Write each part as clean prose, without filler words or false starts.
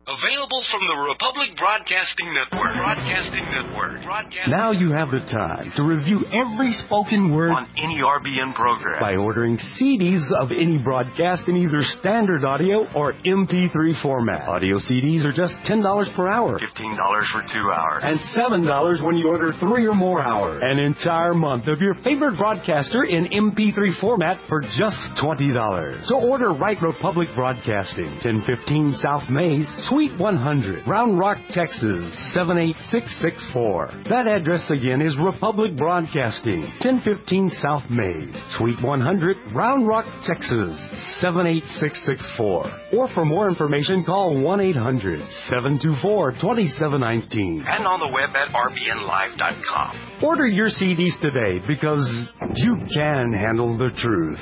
Available from the Republic Broadcasting Network. Now you have the time to review every spoken word on any RBN program by ordering CDs of any broadcast in either standard audio or MP3 format. Audio CDs are just $10 per hour, $15 for 2 hours, and $7 when you order 3 or more hours. An entire month of your favorite broadcaster in MP3 format for just $20. So order right Republic Broadcasting, 1015 South Mays, Suite 100, Round Rock, Texas, 78664. That address again is Republic Broadcasting, 1015 South Mays, Suite 100, Round Rock, Texas, 78664. Or for more information, call 1-800-724-2719. And on the web at rbnlive.com. Order your CDs today because you can handle the truth.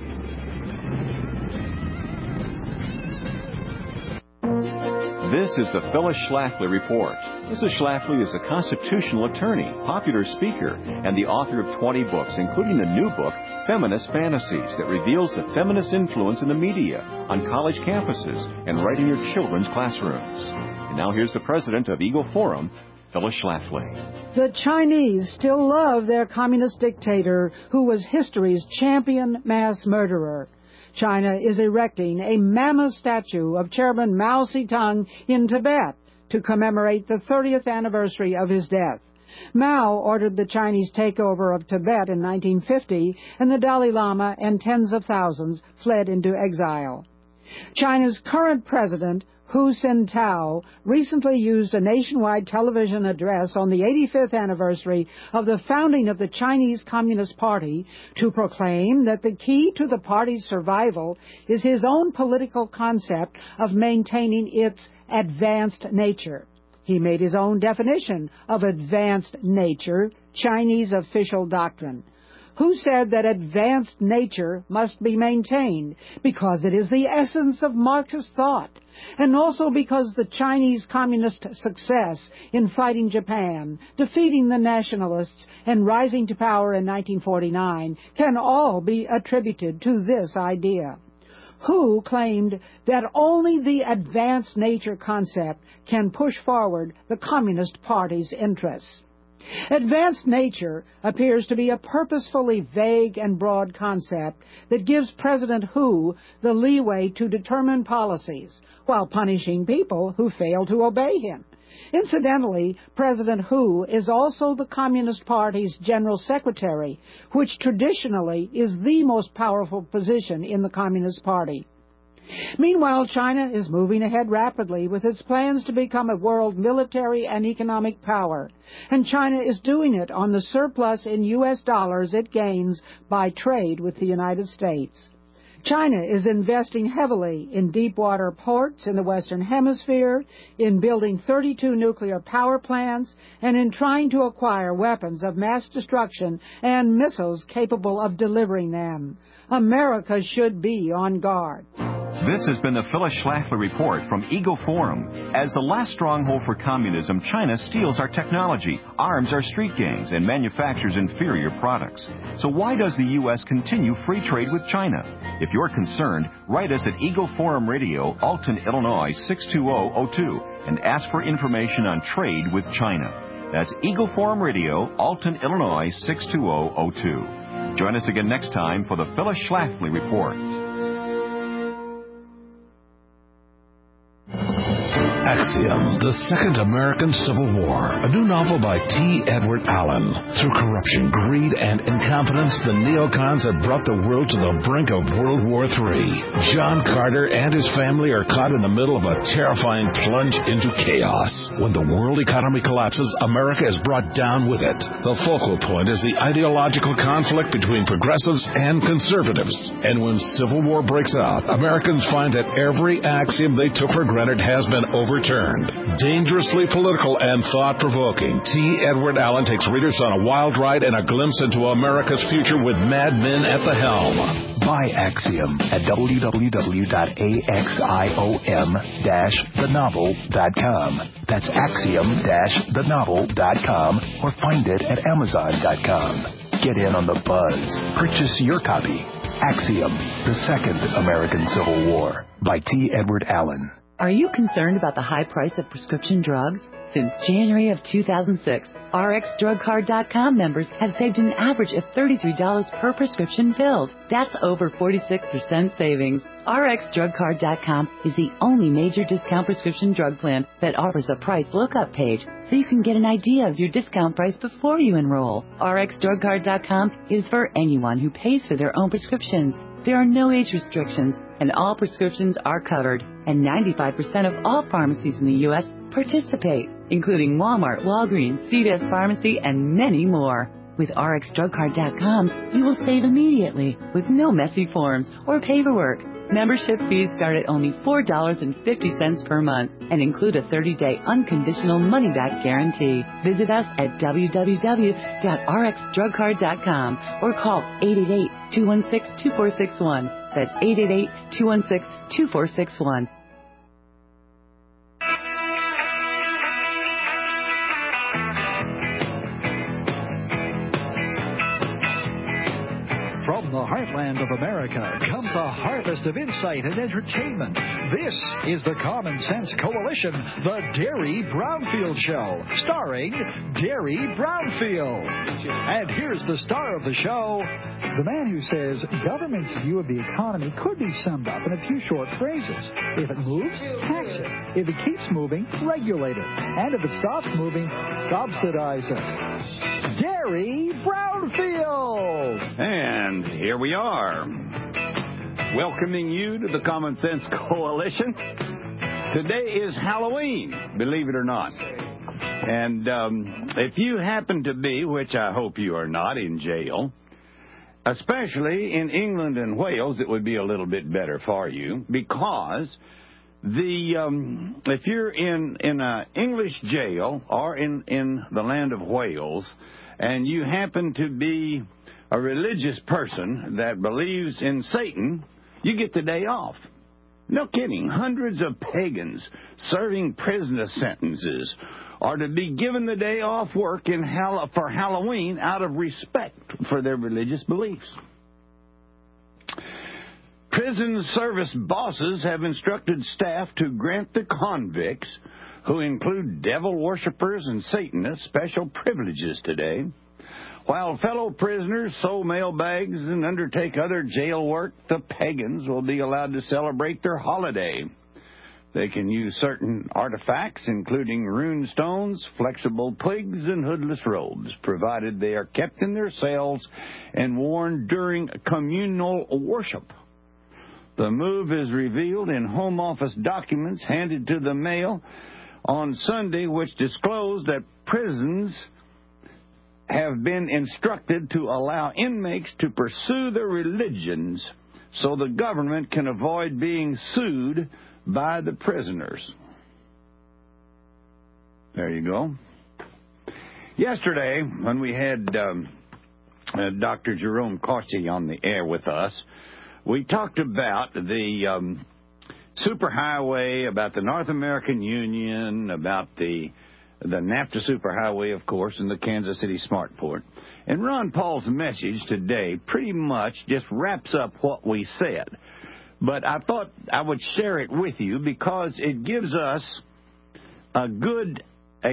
This is the Phyllis Schlafly Report. Mrs. Schlafly is a constitutional attorney, popular speaker, and the author of 20 books, including the new book, Feminist Fantasies, that reveals the feminist influence in the media, on college campuses, and right in your children's classrooms. And now here's the president of Eagle Forum, Phyllis Schlafly. The Chinese still love their communist dictator, who was history's champion mass murderer. China is erecting a mammoth statue of Chairman Mao Zedong in Tibet to commemorate the 30th anniversary of his death. Mao ordered the Chinese takeover of Tibet in 1950, and the Dalai Lama and tens of thousands fled into exile. China's current president, Hu Jintao, recently used a nationwide television address on the 85th anniversary of the founding of the Chinese Communist Party to proclaim that the key to the party's survival is his own political concept of maintaining its advanced nature. He made his own definition of advanced nature, Chinese official doctrine. Hu said that advanced nature must be maintained because it is the essence of Marxist thought, and also because the Chinese Communist success in fighting Japan, defeating the nationalists, and rising to power in 1949 can all be attributed to this idea. Hu claimed that only the advanced nature concept can push forward the Communist Party's interests. Advanced nature appears to be a purposefully vague and broad concept that gives President Hu the leeway to determine policies while punishing people who fail to obey him. Incidentally, President Hu is also the Communist Party's General Secretary, which traditionally is the most powerful position in the Communist Party. Meanwhile, China is moving ahead rapidly with its plans to become a world military and economic power, and China is doing it on the surplus in U.S. dollars it gains by trade with the United States. China is investing heavily in deep-water ports in the Western Hemisphere, in building 32 nuclear power plants, and in trying to acquire weapons of mass destruction and missiles capable of delivering them. America should be on guard. This has been the Phyllis Schlafly Report from Eagle Forum. As the last stronghold for communism, China steals our technology, arms our street gangs, and manufactures inferior products. So why does the U.S. continue free trade with China? If you're concerned, write us at Eagle Forum Radio, Alton, Illinois, 62002, and ask for information on trade with China. That's Eagle Forum Radio, Alton, Illinois, 62002. Join us again next time for the Phyllis Schlafly Report. Axiom, The Second American Civil War, a new novel by T. Edward Allen. Through corruption, greed, and incompetence, the neocons have brought the world to the brink of World War III. John Carter and his family are caught in the middle of a terrifying plunge into chaos. When the world economy collapses, America is brought down with it. The focal point is the ideological conflict between progressives and conservatives. And when civil war breaks out, Americans find that every axiom they took for granted has been overturned. Dangerously political and thought-provoking, T. Edward Allen takes readers on a wild ride and a glimpse into America's future with mad men at the helm. Buy Axiom at www.axiom-thenovel.com. That's axiom-thenovel.com, or find it at amazon.com. Get in on the buzz. Purchase your copy. Axiom, The Second American Civil War by T. Edward Allen. Are you concerned about the high price of prescription drugs? Since January of 2006, RxDrugCard.com members have saved an average of $33 per prescription filled. That's over 46% savings. RxDrugCard.com is the only major discount prescription drug plan that offers a price lookup page, so you can get an idea of your discount price before you enroll. RxDrugCard.com is for anyone who pays for their own prescriptions. There are no age restrictions, and all prescriptions are covered, and 95% of all pharmacies in the U.S. participate, including Walmart, Walgreens, CVS Pharmacy, and many more. With RxDrugCard.com, you will save immediately with no messy forms or paperwork. Membership fees start at only $4.50 per month and include a 30-day unconditional money-back guarantee. Visit us at www.rxdrugcard.com or call 888-216-2461. That's 888-216-2461. From the heartland of America comes a harvest of insight and entertainment. This is the Common Sense Coalition, the Derry Brownfield Show, starring Derry Brownfield. And here's the star of the show, the man who says government's view of the economy could be summed up in a few short phrases. If it moves, tax it. If it keeps moving, regulate it. And if it stops moving, subsidize it. Derry Brownfield! And here we are, welcoming you to the Common Sense Coalition. Today is Halloween, believe it or not. And if you happen to be, which I hope you are not, in jail, especially in England and Wales, it would be a little bit better for you, because if you're in an English jail or in the land of Wales, and you happen to be a religious person that believes in Satan, you get the day off. No kidding. Hundreds of pagans serving prisoner sentences are to be given the day off work for Halloween out of respect for their religious beliefs. Prison service bosses have instructed staff to grant the convicts, who include devil worshippers and Satanists, special privileges today. While fellow prisoners sew mailbags and undertake other jail work, the pagans will be allowed to celebrate their holiday. They can use certain artifacts, including rune stones, flexible twigs, and hoodless robes, provided they are kept in their cells and worn during communal worship. The move is revealed in Home Office documents handed to the mail on Sunday, which disclosed that prisons have been instructed to allow inmates to pursue their religions so the government can avoid being sued by the prisoners. There you go. Yesterday, when we had Dr. Jerome Corsi on the air with us, we talked about the superhighway, about the North American Union, about the NAFTA superhighway, of course, and the Kansas City Smartport. And Ron Paul's message today pretty much just wraps up what we said. But I thought I would share it with you because it gives us a good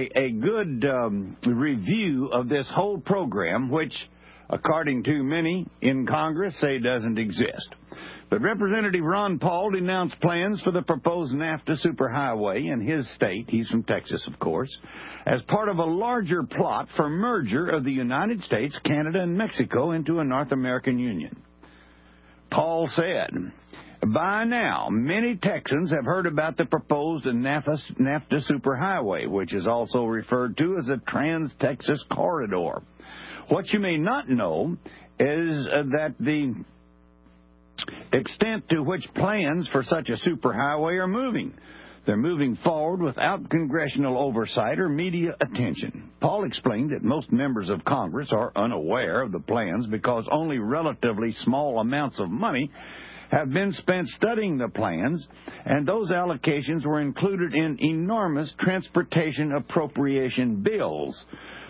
review of this whole program, which, according to many in Congress, say doesn't exist. But Representative Ron Paul denounced plans for the proposed NAFTA superhighway in his state, he's from Texas, of course, as part of a larger plot for merger of the United States, Canada, and Mexico into a North American Union. Paul said, by now, many Texans have heard about the proposed NAFTA superhighway, which is also referred to as a Trans-Texas Corridor. What you may not know is that the extent to which plans for such a superhighway are moving. They're moving forward without congressional oversight or media attention. Paul explained that most members of Congress are unaware of the plans because only relatively small amounts of money have been spent studying the plans, and those allocations were included in enormous transportation appropriation bills,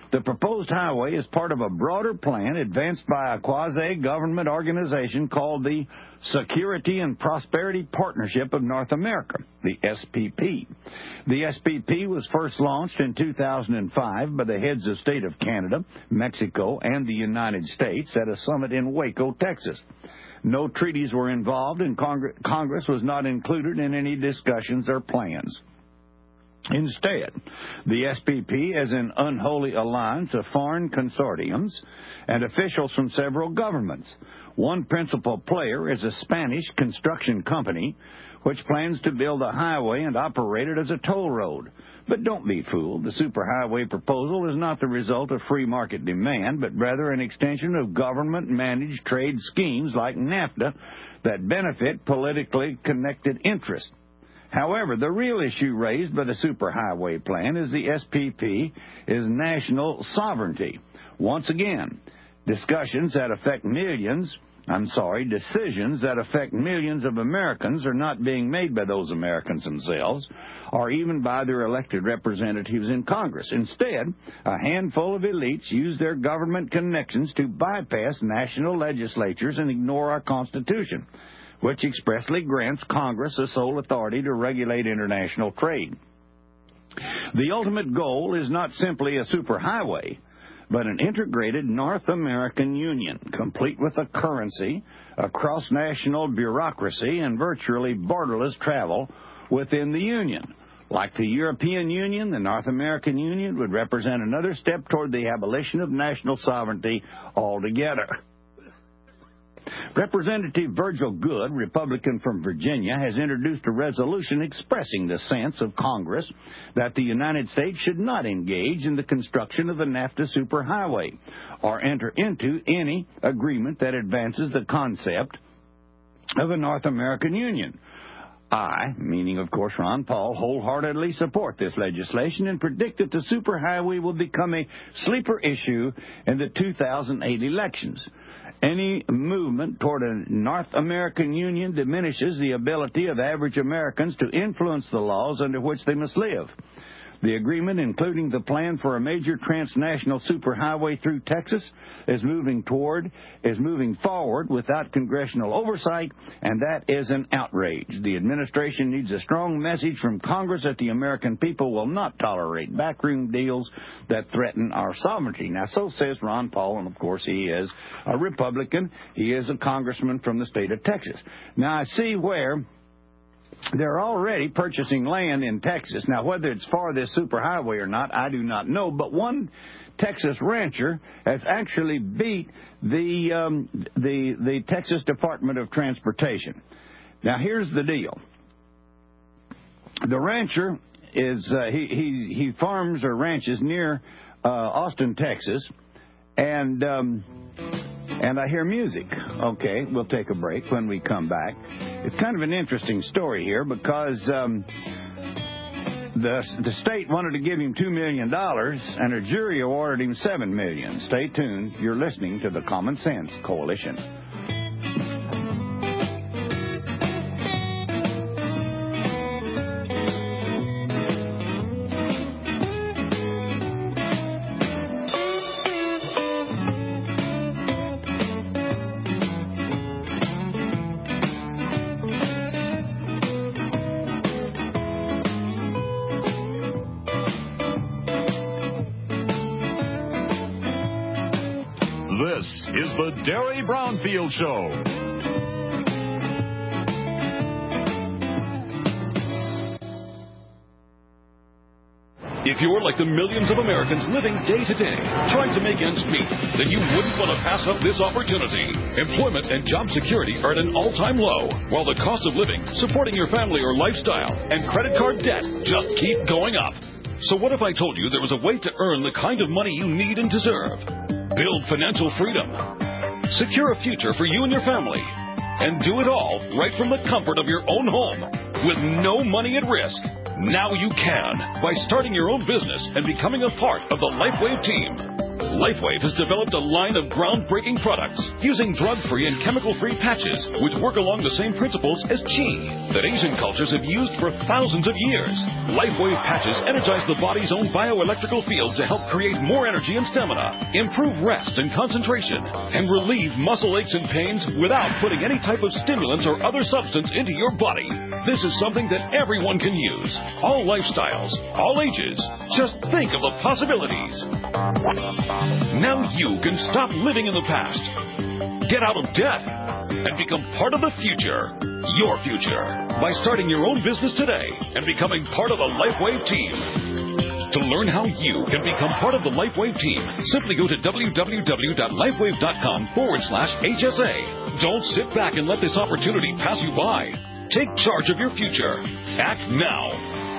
The proposed highway is part of a broader plan advanced by a quasi-government organization called the Security and Prosperity Partnership of North America, the SPP. The SPP was first launched in 2005 by the heads of state of Canada, Mexico, and the United States at a summit in Waco, Texas. No treaties were involved, and Congress was not included in any discussions or plans. Instead, the SPP is an unholy alliance of foreign consortiums and officials from several governments. One principal player is a Spanish construction company which plans to build a highway and operate it as a toll road. But don't be fooled. The superhighway proposal is not the result of free market demand, but rather an extension of government-managed trade schemes like NAFTA that benefit politically connected interests. However, the real issue raised by the superhighway plan is the SPP is national sovereignty. Once again, decisions that affect millions of Americans are not being made by those Americans themselves or even by their elected representatives in Congress. Instead, a handful of elites use their government connections to bypass national legislatures and ignore our Constitution, which expressly grants Congress the sole authority to regulate international trade. The ultimate goal is not simply a superhighway, but an integrated North American Union, complete with a currency, a cross-national bureaucracy, and virtually borderless travel within the Union. Like the European Union, the North American Union would represent another step toward the abolition of national sovereignty altogether. Representative Virgil Goode, Republican from Virginia, has introduced a resolution expressing the sense of Congress that the United States should not engage in the construction of a NAFTA superhighway or enter into any agreement that advances the concept of a North American Union. I, meaning of course Ron Paul, wholeheartedly support this legislation and predict that the superhighway will become a sleeper issue in the 2008 elections. Any movement toward a North American Union diminishes the ability of average Americans to influence the laws under which they must live. The agreement, including the plan for a major transnational superhighway through Texas, is moving forward without congressional oversight, and that is an outrage. The administration needs a strong message from Congress that the American people will not tolerate backroom deals that threaten our sovereignty. Now, so says Ron Paul, and of course he is a Republican. He is a congressman from the state of Texas. Now, I see where they're already purchasing land in Texas. Now, whether it's for this superhighway or not, I do not know. But one Texas rancher has actually beat the Texas Department of Transportation. Now, here's the deal. The rancher is he farms or ranches near Austin, Texas, and I hear music. Okay, we'll take a break. When we come back, it's kind of an interesting story here because the state wanted to give him $2 million, and a jury awarded him $7 million. Stay tuned. You're listening to the Common Sense Coalition. This is the Derry Brownfield Show. If you're like the millions of Americans living day to day, trying to make ends meet, then you wouldn't want to pass up this opportunity. Employment and job security are at an all-time low, while the cost of living, supporting your family or lifestyle, and credit card debt just keep going up. So what if I told you there was a way to earn the kind of money you need and deserve? Build financial freedom. Secure a future for you and your family. And do it all right from the comfort of your own home with no money at risk. Now you can by starting your own business and becoming a part of the LifeWave team. LifeWave has developed a line of groundbreaking products using drug-free and chemical-free patches which work along the same principles as qi that Asian cultures have used for thousands of years. LifeWave patches energize the body's own bioelectrical field to help create more energy and stamina, improve rest and concentration, and relieve muscle aches and pains without putting any type of stimulants or other substance into your body. This is something that everyone can use. All lifestyles, all ages. Just think of the possibilities. Now you can stop living in the past, get out of debt, and become part of the future. Your future. By starting your own business today and becoming part of the LifeWave team. To learn how you can become part of the LifeWave team, simply go to www.lifewave.com/HSA. Don't sit back and let this opportunity pass you by. Take charge of your future. Act now.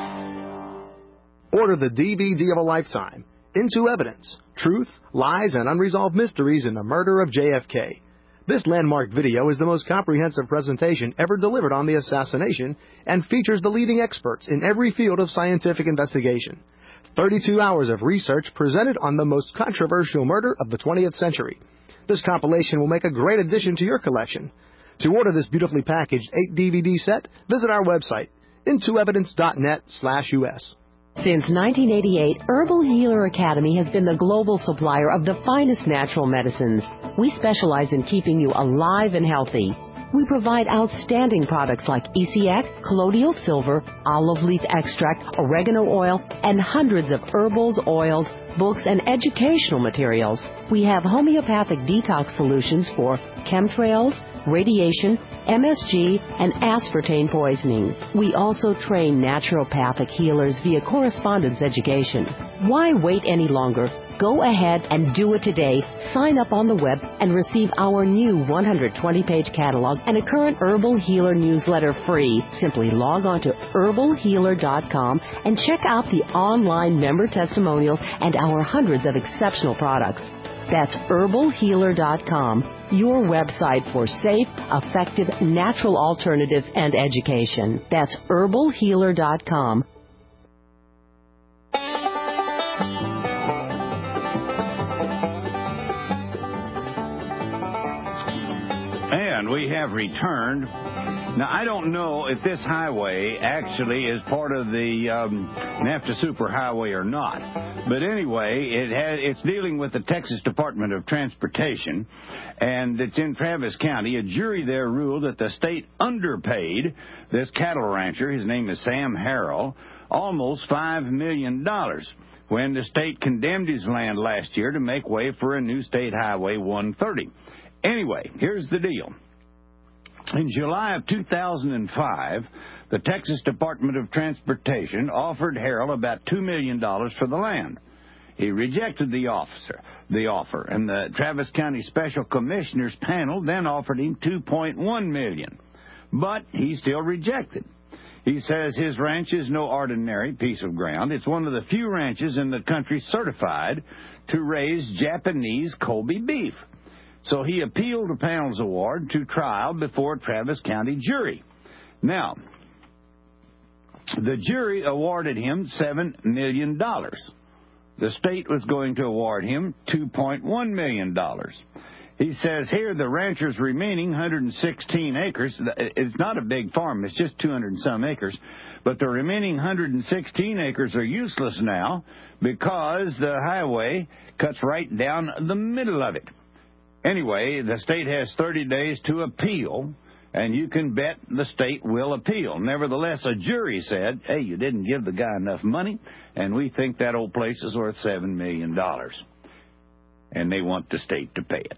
Order the DVD of a lifetime. Into Evidence, Truth, Lies, and Unresolved Mysteries in the Murder of JFK. This landmark video is the most comprehensive presentation ever delivered on the assassination and features the leading experts in every field of scientific investigation. 32 hours of research presented on the most controversial murder of the 20th century. This compilation will make a great addition to your collection. To order this beautifully packaged 8-DVD set, visit our website, intoevidence.net/US. Since 1988, Herbal Healer Academy has been the global supplier of the finest natural medicines. We specialize in keeping you alive and healthy. We provide outstanding products like ECX, colloidal silver, olive leaf extract, oregano oil, and hundreds of herbals, oils, books, and educational materials. We have homeopathic detox solutions for chemtrails, radiation, MSG, and aspartame poisoning. We also train naturopathic healers via correspondence education. Why wait any longer? Go ahead and do it today. Sign up on the web and receive our new 120-page catalog and a current Herbal Healer newsletter free. Simply log on to herbalhealer.com and check out the online member testimonials and our hundreds of exceptional products. That's herbalhealer.com, your website for safe, effective, natural alternatives and education. That's herbalhealer.com. And we have returned. Now, I don't know if this highway actually is part of the NAFTA Superhighway or not. But anyway, it's dealing with the Texas Department of Transportation, and it's in Travis County. A jury there ruled that the state underpaid this cattle rancher, his name is Sam Harrell, almost $5 million when the state condemned his land last year to make way for a new state highway 130. Anyway, here's the deal. In July of 2005, the Texas Department of Transportation offered Harrell about $2 million for the land. He rejected the offer, and the Travis County Special Commissioners panel then offered him $2.1 million. But he still rejected. He says his ranch is no ordinary piece of ground. It's one of the few ranches in the country certified to raise Japanese Kobe beef. So he appealed the panel's award to trial before a Travis County jury. Now, the jury awarded him $7 million. The state was going to award him $2.1 million. He says here the rancher's remaining 116 acres, it's not a big farm, it's just 200 and some acres, but the remaining 116 acres are useless now because the highway cuts right down the middle of it. Anyway, the state has 30 days to appeal, and you can bet the state will appeal. Nevertheless, a jury said, hey, you didn't give the guy enough money, and we think that old place is worth $7 million. And they want the state to pay it.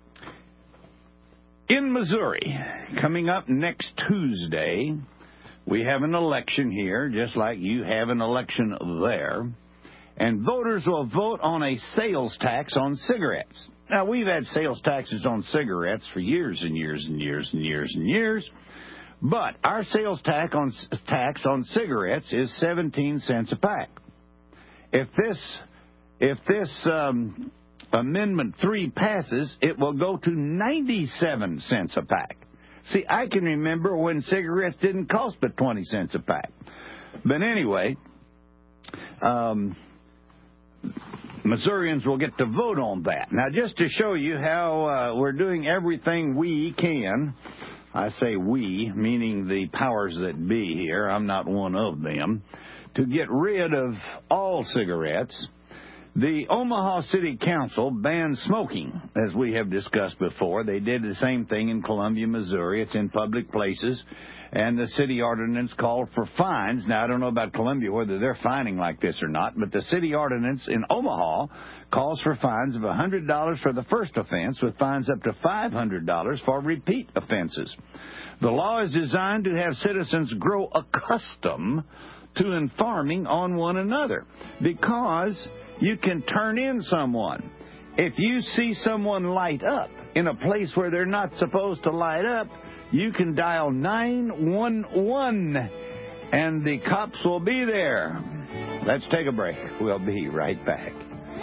In Missouri, coming up next Tuesday, we have an election here, just like you have an election there. And voters will vote on a sales tax on cigarettes. Now, we've had sales taxes on cigarettes for years and years and years and years and years. But our sales tax on cigarettes is 17 cents a pack. If this Amendment 3 passes, it will go to 97 cents a pack. See, I can remember when cigarettes didn't cost but 20 cents a pack. But anyway, Missourians will get to vote on that. Now, just to show you how we're doing everything we can, I say we, meaning the powers that be here, I'm not one of them, to get rid of all cigarettes, the Omaha City Council banned smoking, as we have discussed before. They did the same thing in Columbia, Missouri. It's in public places, and the city ordinance called for fines. Now, I don't know about Columbia, whether they're fining like this or not, but the city ordinance in Omaha calls for fines of $100 for the first offense, with fines up to $500 for repeat offenses. The law is designed to have citizens grow accustomed to informing on one another, because you can turn in someone. If you see someone light up in a place where they're not supposed to light up, you can dial 911 and the cops will be there. Let's take a break. We'll be right back.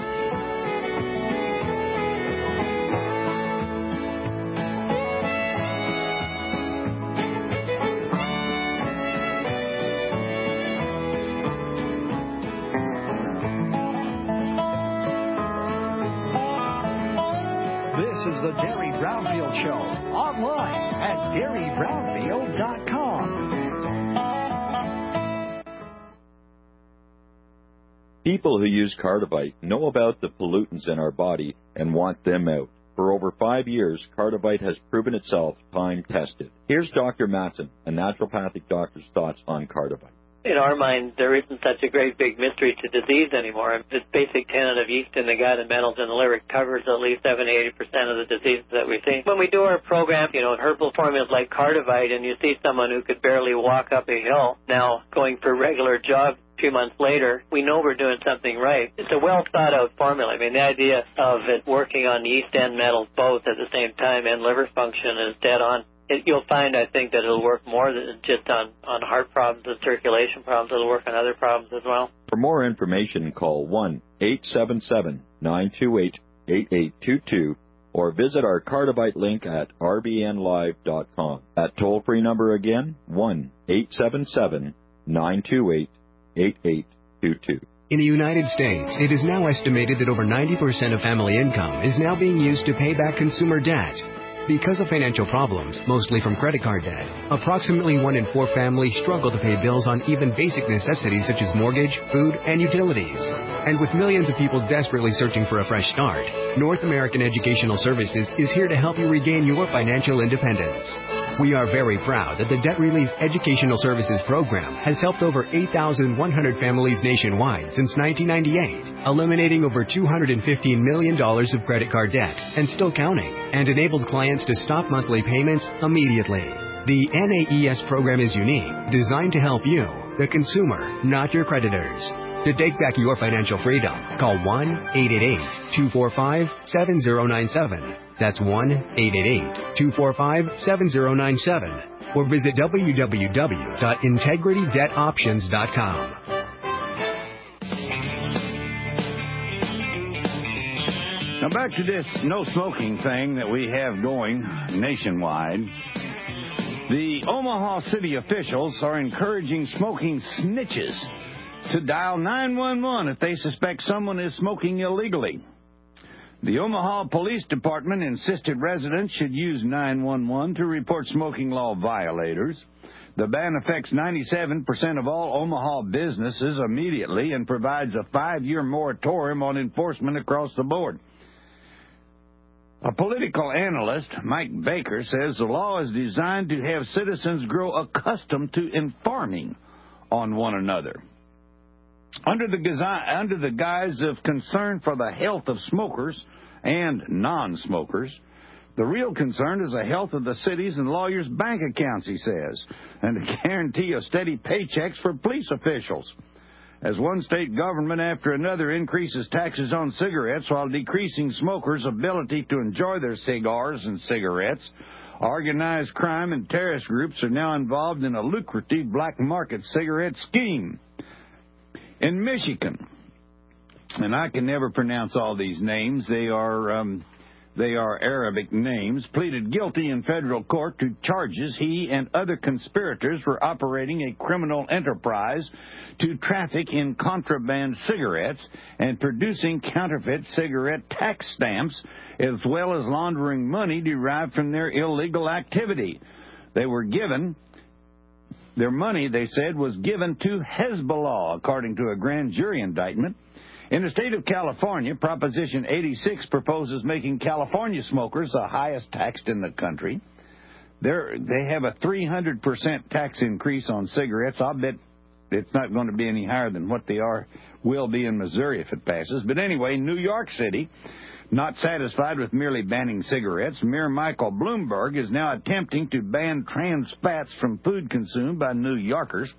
This is the Derry Brownfield Show, online at DerryBrownfield.com. People who use Cardivite know about the pollutants in our body and want them out. For over 5 years, Cardivite has proven itself time-tested. Here's Dr. Matson, a naturopathic doctor's thoughts on Cardivite. In our mind, there isn't such a great big mystery to disease anymore. This basic tenet of yeast in the gut and metals in the liver covers at least 70-80% of the diseases that we see. When we do our program, herbal formulas like Cardivite, and you see someone who could barely walk up a hill now going for a regular jog 2 months later, we know we're doing something right. It's a well-thought-out formula. I mean, the idea of it working on yeast and metals both at the same time and liver function is dead on. You'll find, I think, that it'll work more than just on heart problems and circulation problems. It'll work on other problems as well. For more information, call 1-877-928-8822 or visit our Cardivite link at rbnlive.com. That toll-free number again, 1-877-928-8822. In the United States, it is now estimated that over 90% of family income is now being used to pay back consumer debt. Because of financial problems, mostly from credit card debt, approximately 1 in 4 families struggle to pay bills on even basic necessities such as mortgage, food, and utilities. And with millions of people desperately searching for a fresh start, North American Educational Services is here to help you regain your financial independence. We are very proud that the Debt Relief Educational Services Program has helped over 8,100 families nationwide since 1998, eliminating over $215 million of credit card debt and still counting, and enabled clients to stop monthly payments immediately. The NAES program is unique, designed to help you, the consumer, not your creditors. To take back your financial freedom, call 1-888-245-7097. That's 1-888-245-7097. Or visit www.integritydebtoptions.com. Now back to this no smoking thing that we have going nationwide. The Omaha City officials are encouraging smoking snitches to dial 911 if they suspect someone is smoking illegally. The Omaha Police Department insisted residents should use 911 to report smoking law violators. The ban affects 97% of all Omaha businesses immediately and provides a 5-year moratorium on enforcement across the board. A political analyst, Mike Baker, says the law is designed to have citizens grow accustomed to informing on one another. Under the guise of concern for the health of smokers and non-smokers, the real concern is the health of the cities and lawyers' bank accounts, he says, and the guarantee of steady paychecks for police officials. As one state government after another increases taxes on cigarettes while decreasing smokers' ability to enjoy their cigars and cigarettes, organized crime and terrorist groups are now involved in a lucrative black market cigarette scheme. In Michigan, and I can never pronounce all these names, they they are Arabic names, pleaded guilty in federal court to charges he and other conspirators were operating a criminal enterprise to traffic in contraband cigarettes and producing counterfeit cigarette tax stamps, as well as laundering money derived from their illegal activity. Their money, they said, was given to Hezbollah, according to a grand jury indictment. In the state of California, Proposition 86 proposes making California smokers the highest taxed in the country. They have a 300% tax increase on cigarettes. I'll bet it's not going to be any higher than what they will be in Missouri if it passes. But anyway, New York City, not satisfied with merely banning cigarettes, Mayor Michael Bloomberg is now attempting to ban trans fats from food consumed by New Yorkers.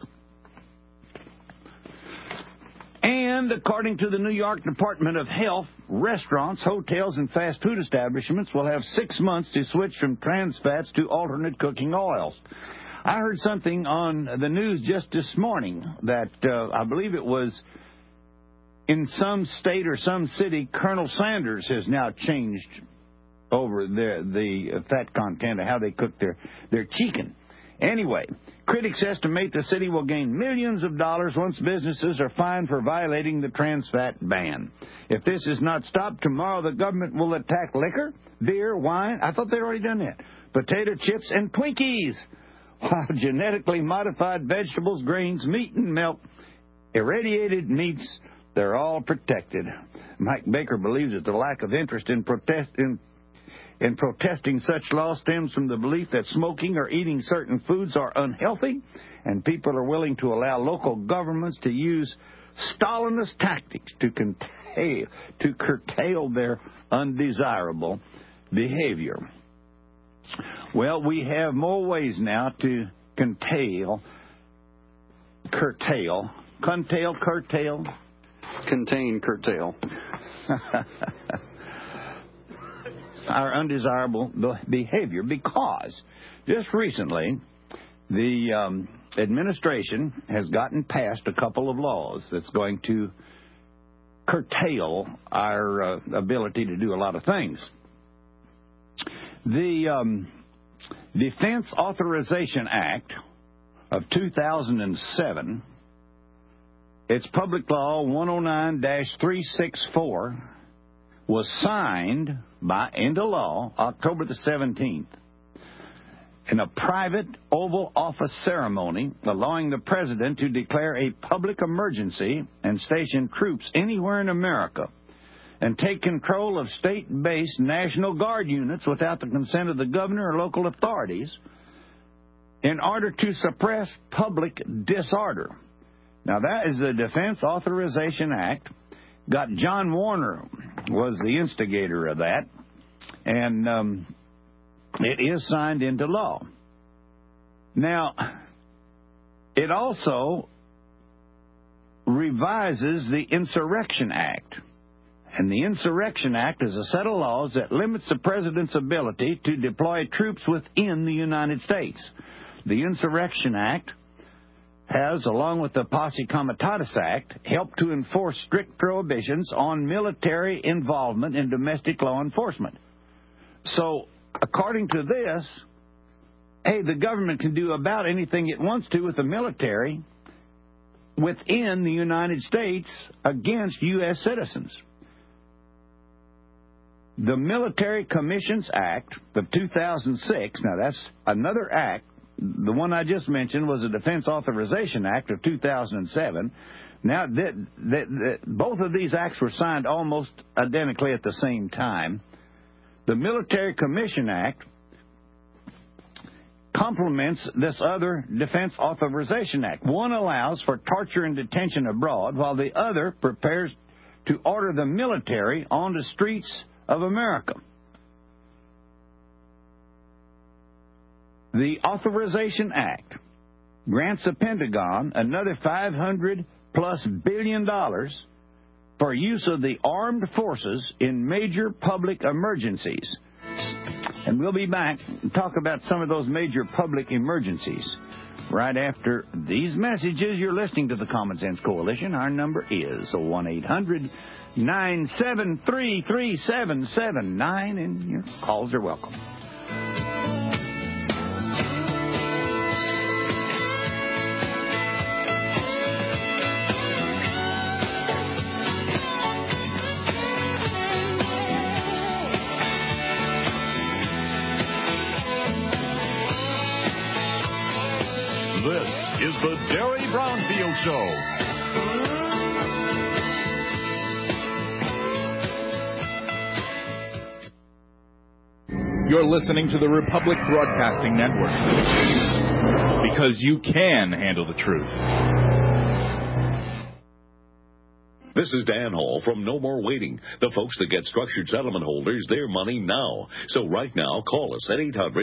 And according to the New York Department of Health, restaurants, hotels, and fast food establishments will have 6 months to switch from trans fats to alternate cooking oils. I heard something on the news just this morning that I believe it was in some state or some city, Colonel Sanders has now changed over the fat content of how they cook their chicken. Anyway, critics estimate the city will gain millions of dollars once businesses are fined for violating the trans fat ban. If this is not stopped, tomorrow the government will attack liquor, beer, wine. I thought they'd already done that. Potato chips and Twinkies. While genetically modified vegetables, grains, meat, and milk, irradiated meats, they're all protected. Mike Baker believes that the lack of interest in protesting such law stems from the belief that smoking or eating certain foods are unhealthy, and people are willing to allow local governments to use Stalinist tactics to curtail their undesirable behavior. Well, we have more ways now to curtail, contain, curtail. Our undesirable behavior, because just recently the administration has gotten passed a couple of laws that's going to curtail our ability to do a lot of things. The Defense Authorization Act of 2007, it's Public Law 109-364, was signed into law October the 17th in a private Oval Office ceremony allowing the President to declare a public emergency and station troops anywhere in America and take control of state-based National Guard units without the consent of the governor or local authorities in order to suppress public disorder. Now, that is the Defense Authorization Act. Got John Warner was the instigator of that, and it is signed into law. Now, it also revises the Insurrection Act. And the Insurrection Act is a set of laws that limits the president's ability to deploy troops within the United States. The Insurrection Act has, along with the Posse Comitatus Act, helped to enforce strict prohibitions on military involvement in domestic law enforcement. So, according to this, the government can do about anything it wants to with the military within the United States against U.S. citizens. The Military Commissions Act of 2006, now that's another act. The one I just mentioned was the Defense Authorization Act of 2007. Now, both of these acts were signed almost identically at the same time. The Military Commission Act complements this other Defense Authorization Act. One allows for torture and detention abroad, while the other prepares to order the military on the streets of America. The Authorization Act grants the Pentagon another $500+ billion for use of the armed forces in major public emergencies. And we'll be back and talk about some of those major public emergencies. Right after these messages, you're listening to the Common Sense Coalition. Our number is 1-800-973-3779, and your calls are welcome. This is the Derry Brownfield Show. You're listening to the Republic Broadcasting Network. Because you can handle the truth. This is Dan Hall from No More Waiting, the folks that get structured settlement holders their money now. So right now, call us at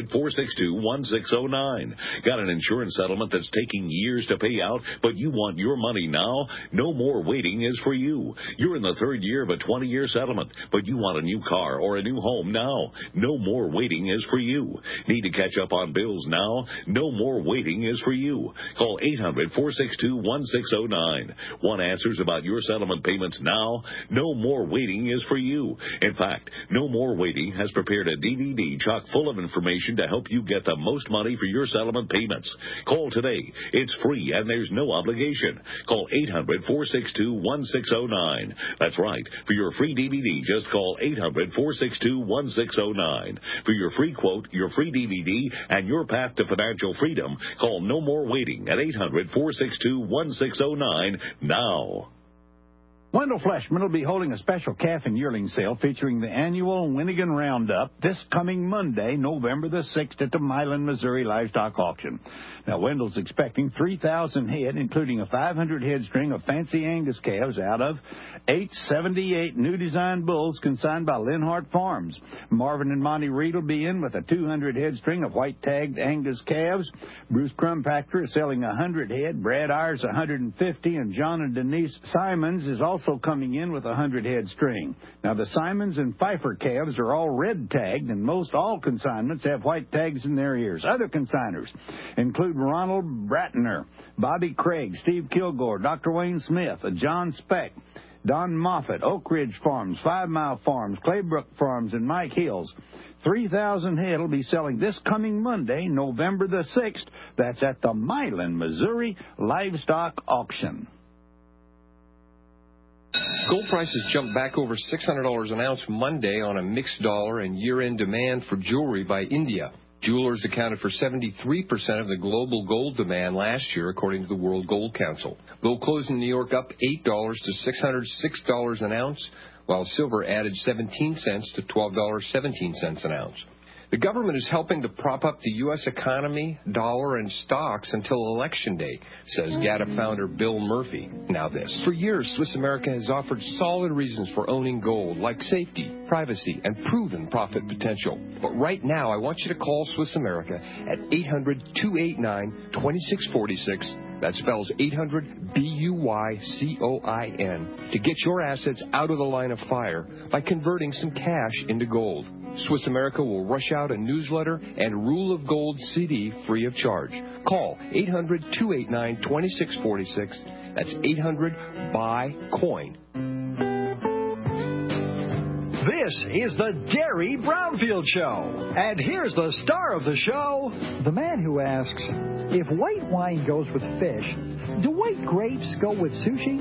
800-462-1609. Got an insurance settlement that's taking years to pay out, but you want your money now? No More Waiting is for you. You're in the third year of a 20-year settlement, but you want a new car or a new home now. No More Waiting is for you. Need to catch up on bills now? No More Waiting is for you. Call 800-462-1609. Want answers about your settlement payments now? No More Waiting is for you. In fact, No More Waiting has prepared a DVD chock full of information to help you get the most money for your settlement payments. Call today. It's free and there's no obligation. Call 800-462-1609. That's right. For your free DVD, just call 800-462-1609. For your free quote, your free DVD, and your path to financial freedom, call No More Waiting at 800-462-1609 now. Wendell Fleshman will be holding a special calf and yearling sale featuring the annual Winnigan Roundup this coming Monday, November the 6th at the Milan, Missouri Livestock Auction. Now, Wendell's expecting 3,000 head, including a 500-head string of fancy Angus calves out of 878 new design bulls consigned by Linhart Farms. Marvin and Monty Reed will be in with a 200-head string of white-tagged Angus calves. Bruce Crumpacker is selling 100 head, Brad Ayers 150, and John and Denise Simons is also coming in with a 100-head string. Now, the Simons and Pfeiffer calves are all red-tagged, and most all consignments have white tags in their ears. Other consigners include Ronald Bratner, Bobby Craig, Steve Kilgore, Dr. Wayne Smith, John Speck, Don Moffett, Oak Ridge Farms, 5 Mile Farms, Claybrook Farms, and Mike Hills. 3,000 head will be selling this coming Monday, November the 6th. That's at the Milan, Missouri Livestock Auction. Gold prices jumped back over $600 an ounce Monday on a mixed dollar and year-end demand for jewelry by India. Jewelers accounted for 73% of the global gold demand last year, according to the World Gold Council. Gold closed in New York up $8 to $606 an ounce, while silver added 17 cents to $12.17 an ounce. The government is helping to prop up the U.S. economy, dollar, and stocks until Election Day, says GATA founder Bill Murphy. Now this. For years, Swiss America has offered solid reasons for owning gold, like safety, privacy, and proven profit potential. But right now, I want you to call Swiss America at 800-289-2646. That spells 800-BUYCOIN to get your assets out of the line of fire by converting some cash into gold. Swiss America will rush out a newsletter and Rule of Gold CD free of charge. Call 800-289-2646. That's 800-BUY-COIN. This is the Derry Brownfield Show. And here's the star of the show, the man who asks, if white wine goes with fish, do white grapes go with sushi?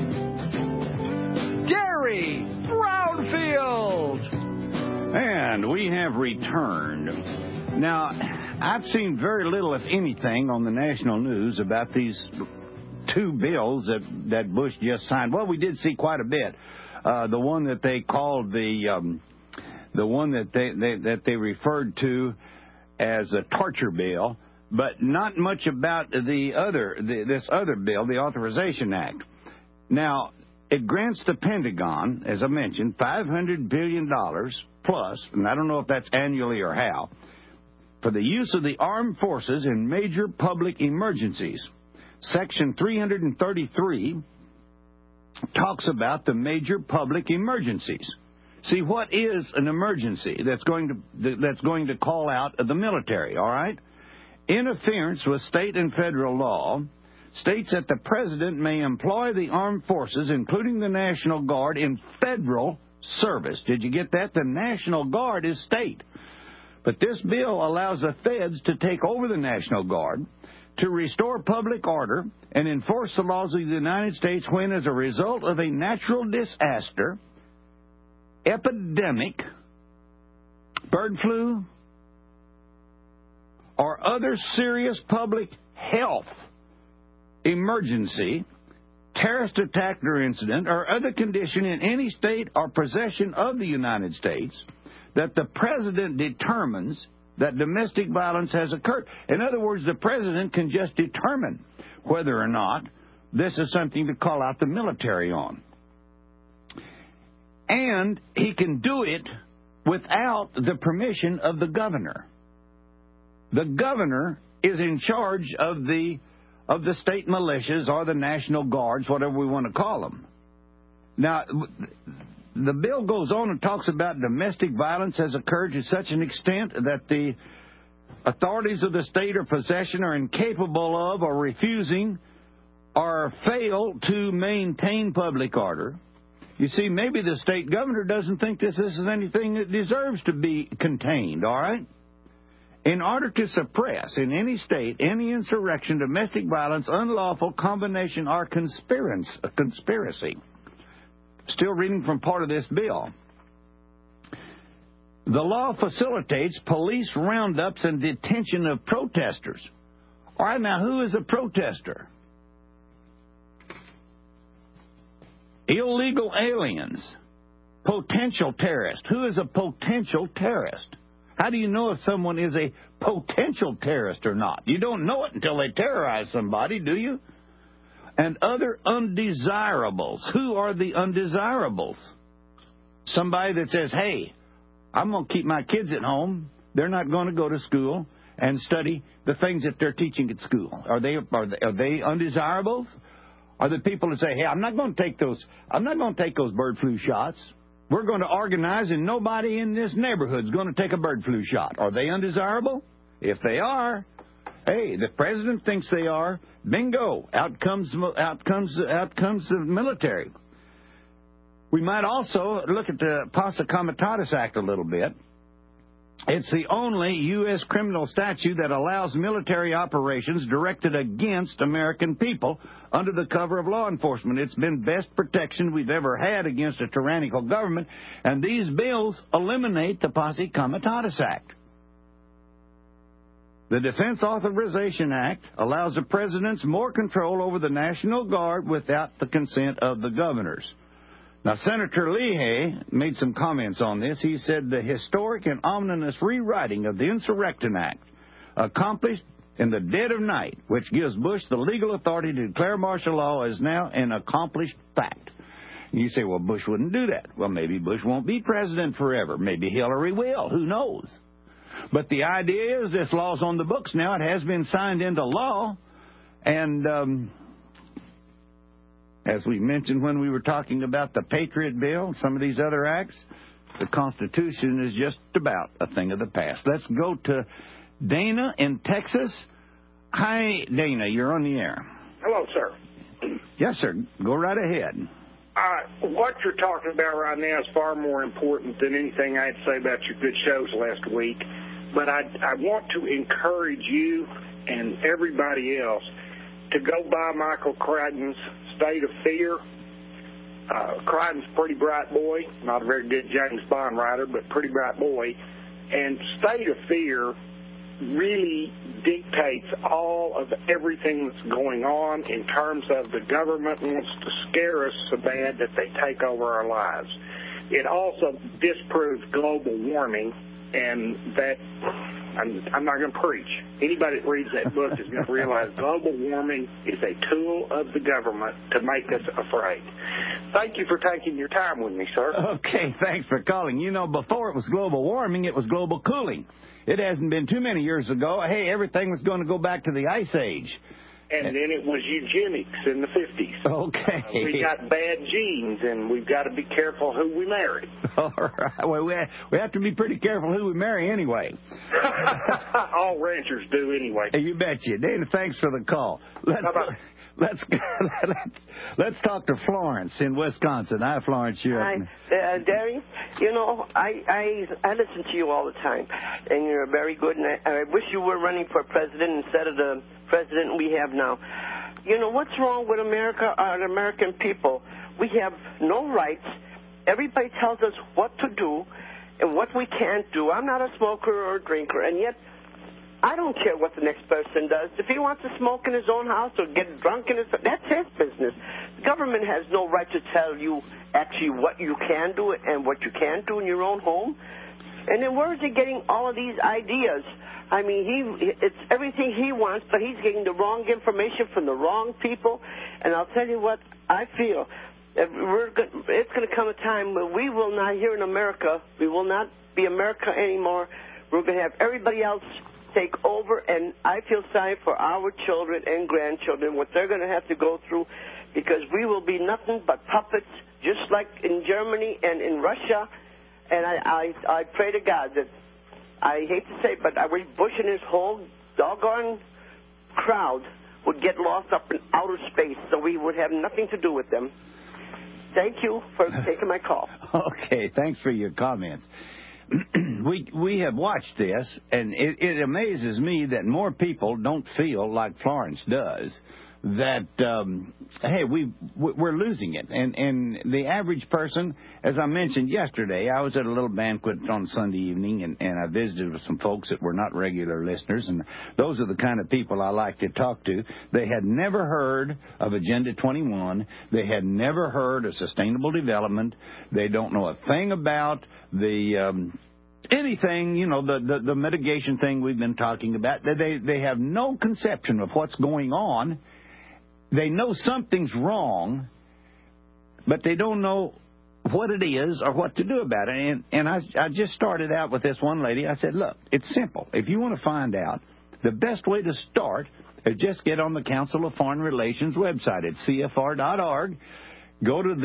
Derry Brownfield! And we have returned. Now, I've seen very little, if anything, on the national news about these two bills that Bush just signed. Well, we did see quite a bit. The one that they called the one that they referred to as a torture bill, but not much about this other bill, the Authorization Act. Now, it grants the Pentagon, as I mentioned, $500 billion plus, and I don't know if that's annually or how, for the use of the armed forces in major public emergencies. Section 333 talks about the major public emergencies. See, what is an emergency that's going to call out the military, all right? interference with state and federal law states that the president may employ the armed forces, including the National Guard, in federal service. Did you get that? The National Guard is state. But this bill allows the feds to take over the National Guard to restore public order and enforce the laws of the United States when, as a result of a natural disaster, epidemic, bird flu, or other serious public health emergency, terrorist attack or incident, or other condition in any state or possession of the United States, that the president determines that domestic violence has occurred. In other words, the president can just determine whether or not this is something to call out the military on. And he can do it without the permission of the governor. The governor is in charge of the state militias or the National Guards, whatever we want to call them. Now, the bill goes on and talks about domestic violence has occurred to such an extent that the authorities of the state or possession are incapable of or refusing or fail to maintain public order. You see, maybe the state governor doesn't think this is anything that deserves to be contained, all right? In order to suppress in any state any insurrection, domestic violence, unlawful combination, or conspiracy. Still reading from part of this bill. The law facilitates police roundups and detention of protesters. All right, now, who is a protester? Illegal aliens. Potential terrorist. Who is a potential terrorist? How do you know if someone is a potential terrorist or not? You don't know it until they terrorize somebody, do you? And other undesirables. Who are the undesirables? Somebody that says, hey, I'm going to keep my kids at home. They're not going to go to school and study the things that they're teaching at school. Are they undesirables? Are the people that say, hey, I'm not going to take those bird flu shots. We're going to organize and nobody in this neighborhood is going to take a bird flu shot. Are they undesirable? If they are, hey, the president thinks they are. Bingo! Out comes the military. We might also look at the Posse Comitatus Act a little bit. It's the only U.S. criminal statute that allows military operations directed against American people under the cover of law enforcement. It's been best protection we've ever had against a tyrannical government, and these bills eliminate the Posse Comitatus Act. The Defense Authorization Act allows the presidents more control over the National Guard without the consent of the governors. Now, Senator Leahy made some comments on this. He said the historic and ominous rewriting of the Insurrection Act, accomplished in the dead of night, which gives Bush the legal authority to declare martial law, is now an accomplished fact. And you say, well, Bush wouldn't do that. Well, maybe Bush won't be president forever. Maybe Hillary will. Who knows? But the idea is this law's on the books now. It has been signed into law. And as we mentioned when we were talking about the Patriot Bill, some of these other acts, the Constitution is just about a thing of the past. Let's go to Dana in Texas. Hi, Dana. You're on the air. Hello, sir. Yes, sir. Go right ahead. What you're talking about right now is far more important than anything I had to say about your good shows last week. But I want to encourage you and everybody else to go buy Michael Crichton's State of Fear. Crichton's a pretty bright boy, not a very good James Bond writer, but pretty bright boy. And State of Fear really dictates all of everything that's going on in terms of the government wants to scare us so bad that they take over our lives. It also disproves global warming, and that I'm not going to preach. Anybody that reads that book is going to realize global warming is a tool of the government to make us afraid. Thank you for taking your time with me, sir. Okay, thanks for calling. You know, before it was global warming, it was global cooling. It hasn't been too many years ago. Hey, everything was going to go back to the Ice Age. And then it was eugenics in the 50s. Okay. We got bad genes, and we've got to be careful who we marry. All right. Well, we have to be pretty careful who we marry anyway. All ranchers do anyway. You betcha. Dana, thanks for the call. Let's talk to Florence in Wisconsin. Hi, Florence. Hi, Derry. You know, I listen to you all the time, and you're very good. And I wish you were running for president instead of the president we have now. You know, what's wrong with America, our American people? We have no rights. Everybody tells us what to do and what we can't do. I'm not a smoker or a drinker, and yet I don't care what the next person does. If he wants to smoke in his own house or get drunk in his, that's his business. The government has no right to tell you actually what you can do and what you can't do in your own home. And then where is he getting all of these ideas? I mean, it's everything he wants, but he's getting the wrong information from the wrong people. And I'll tell you what, I feel it's going to come a time when we will not, here in America, we will not be America anymore. We're going to have everybody else take over, and I feel sorry for our children and grandchildren, what they're going to have to go through, because we will be nothing but puppets, just like in Germany and in Russia. And I pray to God that, I hate to say it, but I wish Bush and his whole doggone crowd would get lost up in outer space so we would have nothing to do with them. Thank you for taking my call. Okay, thanks for your comments. We have watched this, and it amazes me that more people don't feel like Florence does, that, hey, we're losing it. And the average person, as I mentioned yesterday, I was at a little banquet on Sunday evening, and I visited with some folks that were not regular listeners, and those are the kind of people I like to talk to. They had never heard of Agenda 21. They had never heard of sustainable development. They don't know a thing about the anything, you know, the mitigation thing we've been talking about. They have no conception of what's going on. They know something's wrong, but they don't know what it is or what to do about it. And I just started out with this one lady. I said, look, it's simple. If you want to find out, the best way to start is just get on the Council of Foreign Relations website at CFR.org. Go to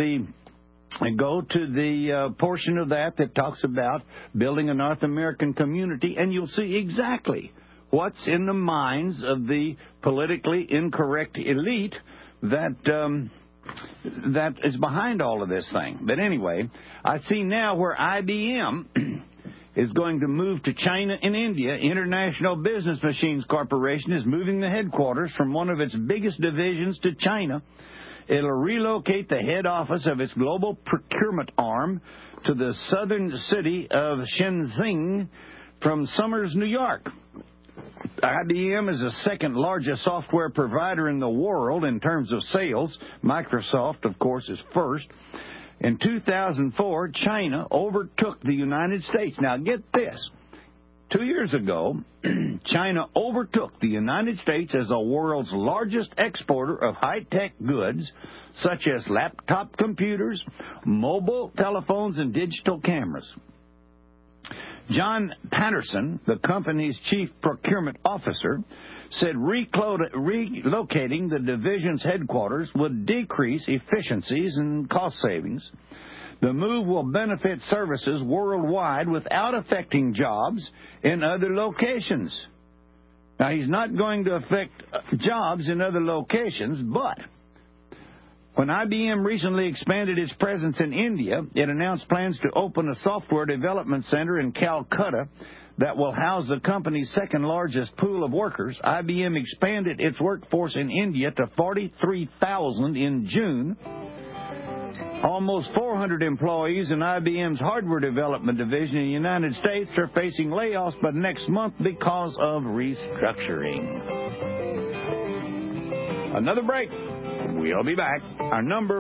the portion of that talks about building a North American community, and you'll see exactly what's in the minds of the politically incorrect elite that is behind all of this thing. But anyway, I see now where IBM is going to move to China and India. International Business Machines Corporation is moving the headquarters from one of its biggest divisions to China. It'll relocate the head office of its global procurement arm to the southern city of Shenzhen from Somers, New York. IBM is the second largest software provider in the world in terms of sales. Microsoft, of course, is first. In 2004, China overtook the United States. Now, get this. 2 years ago, China overtook the United States as the world's largest exporter of high-tech goods, such as laptop computers, mobile telephones, and digital cameras. John Patterson, the company's chief procurement officer, said relocating the division's headquarters would decrease efficiencies and cost savings. The move will benefit services worldwide without affecting jobs in other locations. Now, he's not going to affect jobs in other locations, but when IBM recently expanded its presence in India, it announced plans to open a software development center in Calcutta that will house the company's second-largest pool of workers. IBM expanded its workforce in India to 43,000 in June. Almost 400 employees in IBM's hardware development division in the United States are facing layoffs by next month because of restructuring. Another break. We'll be back. Our number,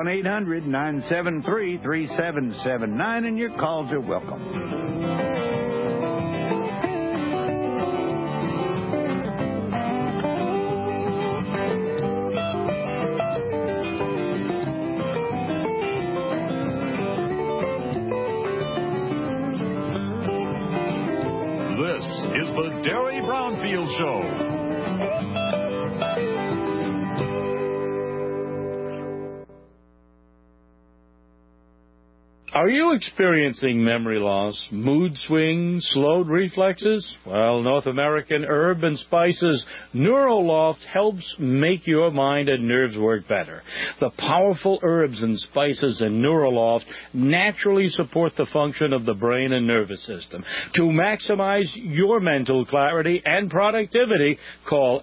1-800-973-3779, and your calls are welcome. This is the Derry Brownfield Show. Are you experiencing memory loss, mood swings, slowed reflexes? Well, North American Herb and Spices NeuroLoft helps make your mind and nerves work better. The powerful herbs and spices in NeuroLoft naturally support the function of the brain and nervous system. To maximize your mental clarity and productivity, call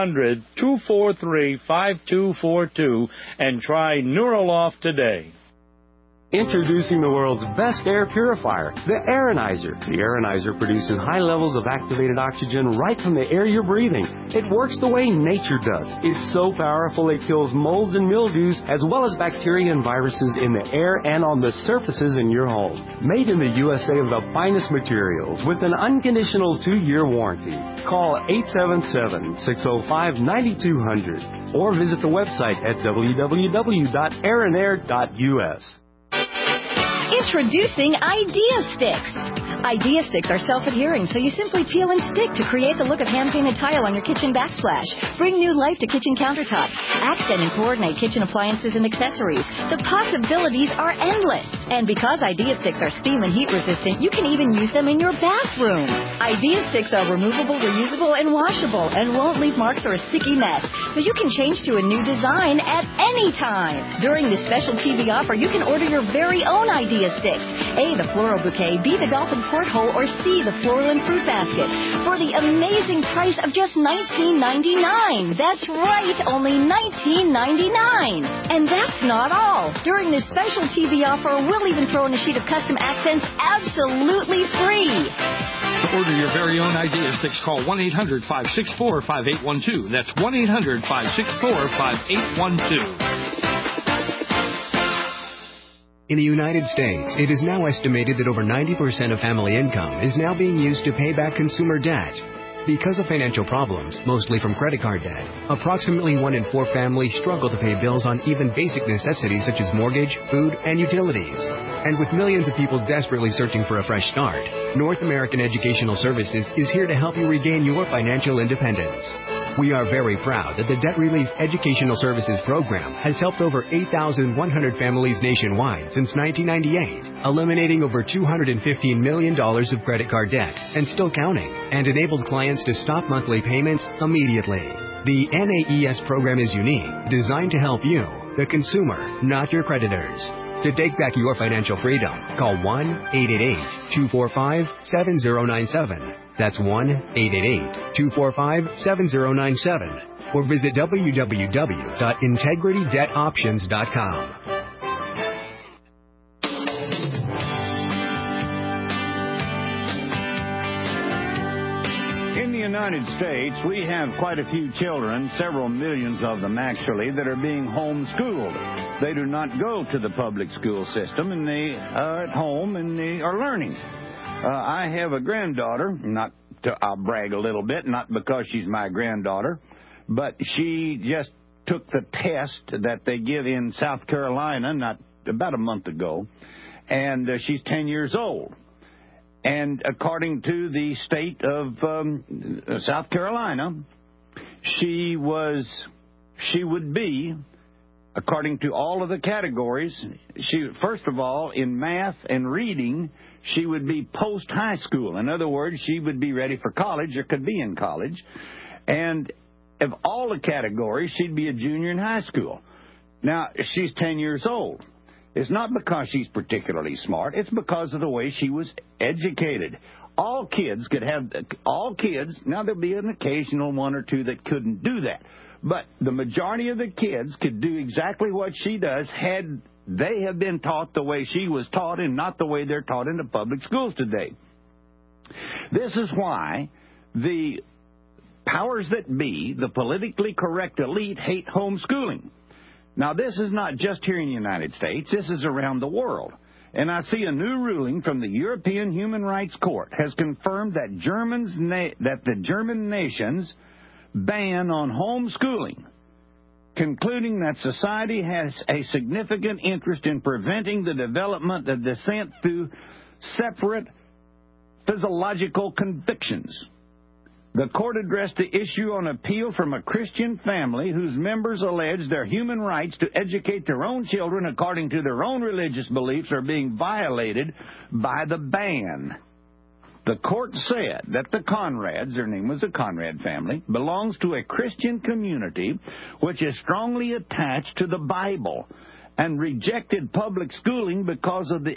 800-243-5242 and try NeuroLoft today. Introducing the world's best air purifier, the Aeronizer. The Aeronizer produces high levels of activated oxygen right from the air you're breathing. It works the way nature does. It's so powerful it kills molds and mildews as well as bacteria and viruses in the air and on the surfaces in your home. Made in the USA of the finest materials with an unconditional 2-year warranty. Call 877-605-9200 or visit the website at www.aeronair.us. Introducing Idea Sticks. Idea Sticks are self-adhering, so you simply peel and stick to create the look of hand-painted tile on your kitchen backsplash. Bring new life to kitchen countertops. Accent and coordinate kitchen appliances and accessories. The possibilities are endless. And because Idea Sticks are steam and heat resistant, you can even use them in your bathroom. Idea Sticks are removable, reusable, and washable, and won't leave marks or a sticky mess, so you can change to a new design at any time. During this special TV offer, you can order your very own Idea Sticks. A, the floral bouquet, B, the dolphin porthole, or C, the floral and fruit basket for the amazing price of just $19.99. That's right, only $19.99. And that's not all. During this special TV offer, we'll even throw in a sheet of custom accents absolutely free. To order your very own Idea Sticks, call 1-800-564-5812. That's 1-800-564-5812. In the United States, it is now estimated that over 90% of family income is now being used to pay back consumer debt. Because of financial problems, mostly from credit card debt, approximately 1 in 4 families struggle to pay bills on even basic necessities such as mortgage, food, and utilities. And with millions of people desperately searching for a fresh start, North American Educational Services is here to help you regain your financial independence. We are very proud that the Debt Relief Educational Services Program has helped over 8,100 families nationwide since 1998, eliminating over $215 million of credit card debt and still counting, and enabled clients to stop monthly payments immediately. The NAES program is unique, designed to help you, the consumer, not your creditors. To take back your financial freedom, call 1-888-245-7097. That's 1-888-245-7097. Or visit www.integritydebtoptions.com. In the United States, we have quite a few children, several millions of them actually, that are being homeschooled. They do not go to the public school system, and they are at home and they are learning. I have a granddaughter, I'll brag a little bit, not because she's my granddaughter, but she just took the test that they give in South Carolina about a month ago, and she's 10 years old. And according to the state of South Carolina, she would be, according to all of the categories, first of all, in math and reading, she would be post-high school. In other words, she would be ready for college or could be in college. And of all the categories, she'd be a junior in high school. Now, she's 10 years old. It's not because she's particularly smart. It's because of the way she was educated. All kids, now there'll be an occasional one or two that couldn't do that. But the majority of the kids could do exactly what she does had they have been taught the way she was taught and not the way they're taught in the public schools today. This is why the powers that be, the politically correct elite, hate homeschooling. Now, this is not just here in the United States. This is around the world. And I see a new ruling from the European Human Rights Court has confirmed that the German nation's ban on homeschooling, concluding that society has a significant interest in preventing the development of descent through separate physiological convictions. The court addressed the issue on appeal from a Christian family whose members allege their human rights to educate their own children according to their own religious beliefs are being violated by the ban. The court said that the Conrads, their name was the Conrad family, belongs to a Christian community which is strongly attached to the Bible and rejected public schooling because of the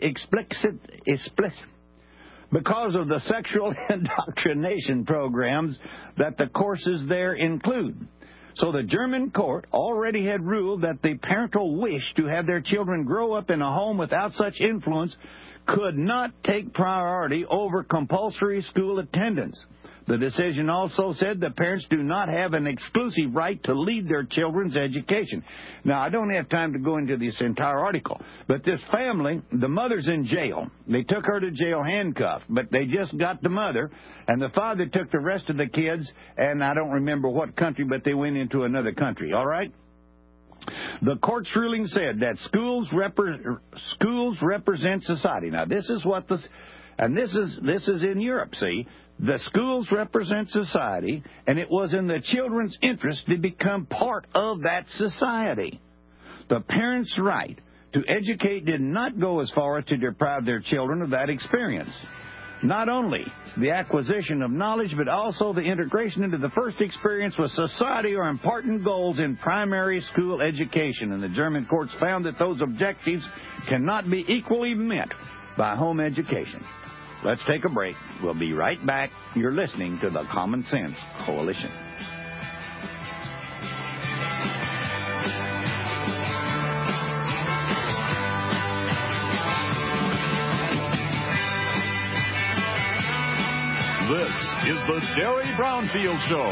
sexual indoctrination programs that the courses there include. So the German court already had ruled that the parental wish to have their children grow up in a home without such influence could not take priority over compulsory school attendance. The decision also said the parents do not have an exclusive right to lead their children's education. Now, I don't have time to go into this entire article, but this family, the mother's in jail. They took her to jail handcuffed, but they just got the mother, and the father took the rest of the kids, and I don't remember what country, but they went into another country, all right? The court's ruling said that schools represent society. Now, this is what this is in Europe, see? The schools represent society, and it was in the children's interest to become part of that society. The parents' right to educate did not go as far as to deprive their children of that experience. Not only the acquisition of knowledge, but also the integration into the first experience with society are important goals in primary school education, and the German courts found that those objectives cannot be equally met by home education. Let's take a break. We'll be right back. You're listening to the Common Sense Coalition. This is the Derry Brownfield Show.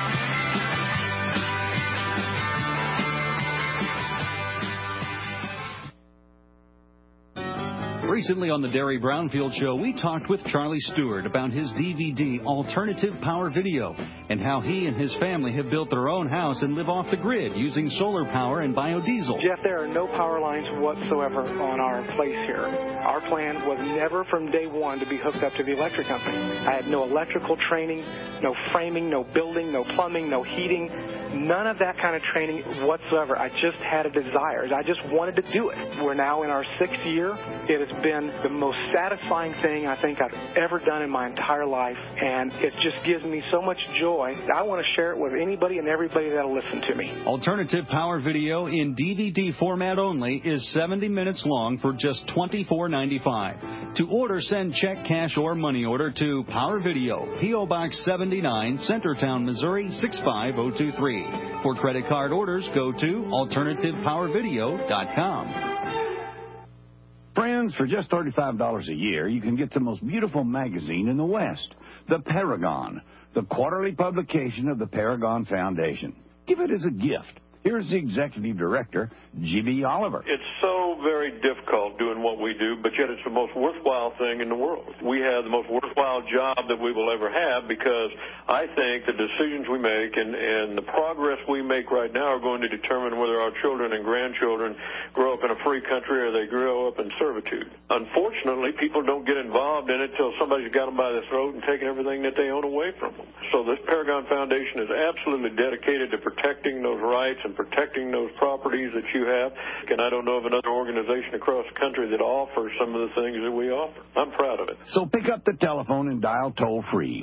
Recently on the Derry Brownfield Show, we talked with Charlie Stewart about his DVD, Alternative Power Video, and how he and his family have built their own house and live off the grid using solar power and biodiesel. Jeff, there are no power lines whatsoever on our place here. Our plan was never from day one to be hooked up to the electric company. I had no electrical training, no framing, no building, no plumbing, no heating, none of that kind of training whatsoever. I just had a desire. I just wanted to do it. We're now in our 6th year. It has been the most satisfying thing I think I've ever done in my entire life, and it just gives me so much joy. I want to share it with anybody and everybody that'll listen to me. Alternative Power Video in DVD format only is 70 minutes long for just $24.95. To order, send check, cash, or money order to Power Video, P.O. Box 79, Centertown, Missouri 65023. For credit card orders, go to AlternativePowerVideo.com. Friends, for just $35 a year, you can get the most beautiful magazine in the West, The Paragon, the quarterly publication of the Paragon Foundation. Give it as a gift. Here's the executive director, G.B. Oliver. It's so very difficult doing what we do, but yet it's the most worthwhile thing in the world. We have the most worthwhile job that we will ever have because I think the decisions we make and the progress we make right now are going to determine whether our children and grandchildren grow up in a free country or they grow up in servitude. Unfortunately, people don't get involved in it until somebody's got them by the throat and taken everything that they own away from them. So this Paragon Foundation is absolutely dedicated to protecting those rights and protecting those properties that you have. And I don't know of another organization across the country that offers some of the things that we offer. I'm proud of it. So pick up the telephone and dial toll-free